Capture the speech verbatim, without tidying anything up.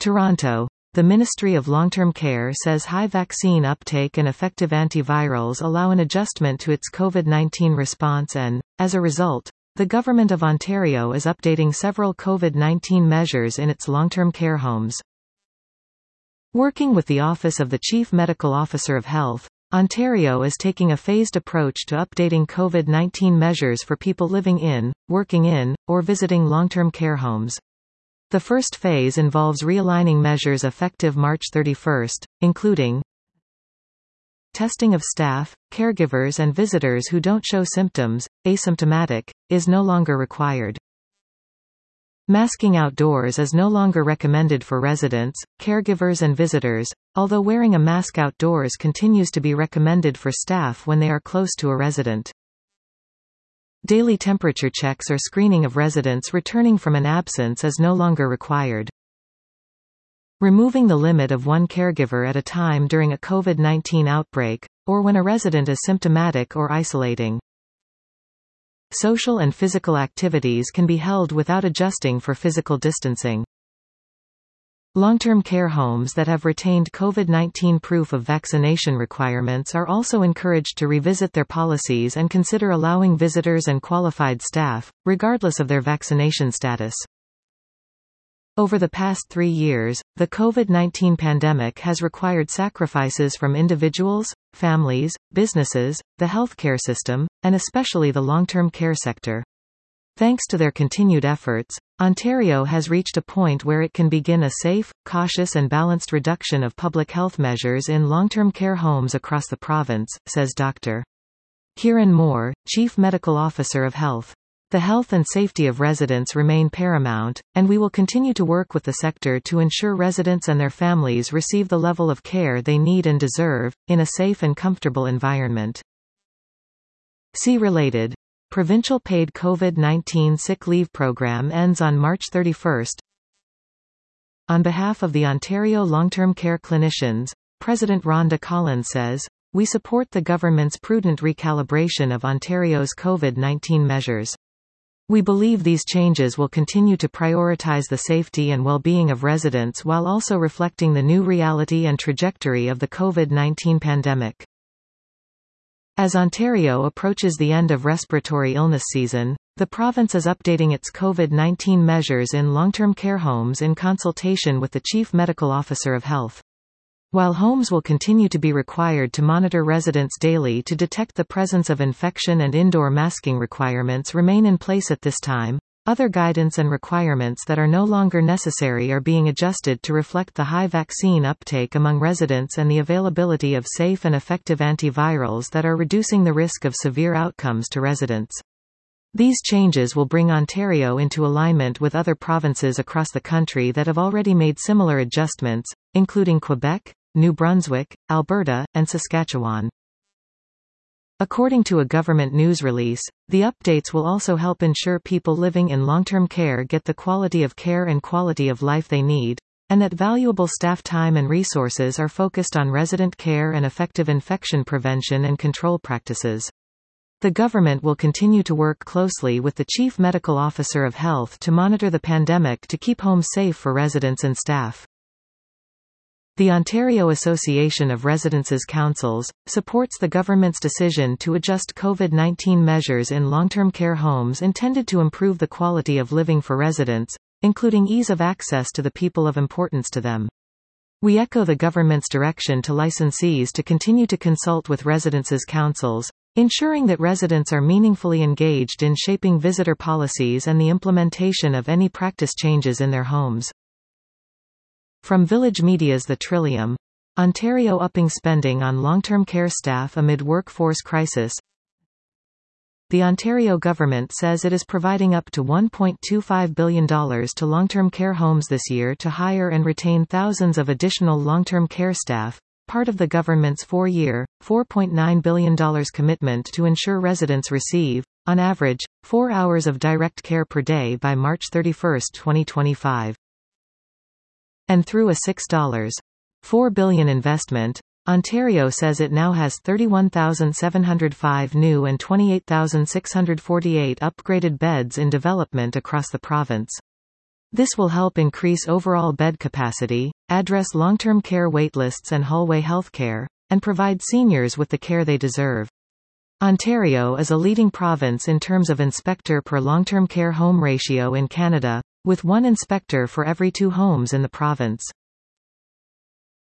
Toronto. The Ministry of Long-Term Care says high vaccine uptake and effective antivirals allow an adjustment to its COVID nineteen response and, as a result, the Government of Ontario is updating several COVID nineteen measures in its long-term care homes. Working with the Office of the Chief Medical Officer of Health, Ontario is taking a phased approach to updating COVID nineteen measures for people living in, working in, or visiting long-term care homes. The first phase involves realigning measures effective March thirty-first, including testing of staff, caregivers and visitors who don't show symptoms, asymptomatic, is no longer required. Masking outdoors is no longer recommended for residents, caregivers and visitors, although wearing a mask outdoors continues to be recommended for staff when they are close to a resident. Daily temperature checks or screening of residents returning from an absence is no longer required. Removing the limit of one caregiver at a time during a COVID nineteen outbreak, or when a resident is symptomatic or isolating. Social and physical activities can be held without adjusting for physical distancing. Long-term care homes that have retained COVID nineteen proof of vaccination requirements are also encouraged to revisit their policies and consider allowing visitors and qualified staff, regardless of their vaccination status. Over the past three years, the COVID nineteen pandemic has required sacrifices from individuals, families, businesses, the healthcare system, and especially the long-term care sector. Thanks to their continued efforts, Ontario has reached a point where it can begin a safe, cautious and balanced reduction of public health measures in long-term care homes across the province, says Doctor Kieran Moore, Chief Medical Officer of Health. The health and safety of residents remain paramount, and we will continue to work with the sector to ensure residents and their families receive the level of care they need and deserve, in a safe and comfortable environment. See related. Provincial paid COVID nineteen sick leave program ends on March thirty-first. On behalf of the Ontario Long-Term Care Clinicians, President Rhonda Collins says, "We support the government's prudent recalibration of Ontario's COVID nineteen measures. We believe these changes will continue to prioritize the safety and well-being of residents while also reflecting the new reality and trajectory of the COVID nineteen pandemic." As Ontario approaches the end of respiratory illness season, the province is updating its COVID nineteen measures in long-term care homes in consultation with the Chief Medical Officer of Health. While homes will continue to be required to monitor residents daily to detect the presence of infection and indoor masking requirements remain in place at this time, other guidance and requirements that are no longer necessary are being adjusted to reflect the high vaccine uptake among residents and the availability of safe and effective antivirals that are reducing the risk of severe outcomes to residents. These changes will bring Ontario into alignment with other provinces across the country that have already made similar adjustments, including Quebec, New Brunswick, Alberta, and Saskatchewan. According to a government news release, the updates will also help ensure people living in long-term care get the quality of care and quality of life they need, and that valuable staff time and resources are focused on resident care and effective infection prevention and control practices. The government will continue to work closely with the Chief Medical Officer of Health to monitor the pandemic to keep homes safe for residents and staff. The Ontario Association of Residences Councils supports the government's decision to adjust COVID nineteen measures in long-term care homes intended to improve the quality of living for residents, including ease of access to the people of importance to them. We echo the government's direction to licensees to continue to consult with residences councils, ensuring that residents are meaningfully engaged in shaping visitor policies and the implementation of any practice changes in their homes. From Village Media's The Trillium, Ontario upping spending on long-term care staff amid workforce crisis. The Ontario government says it is providing up to one point two five billion dollars to long-term care homes this year to hire and retain thousands of additional long-term care staff, part of the government's four-year, four point nine billion dollars commitment to ensure residents receive, on average, four hours of direct care per day by March thirty-first, twenty twenty-five. And through a six point four billion dollars investment, Ontario says it now has thirty-one thousand seven hundred five new and twenty-eight thousand six hundred forty-eight upgraded beds in development across the province. This will help increase overall bed capacity, address long-term care waitlists and hallway healthcare, and provide seniors with the care they deserve. Ontario is a leading province in terms of inspector per long-term care home ratio in Canada, with one inspector for every two homes in the province.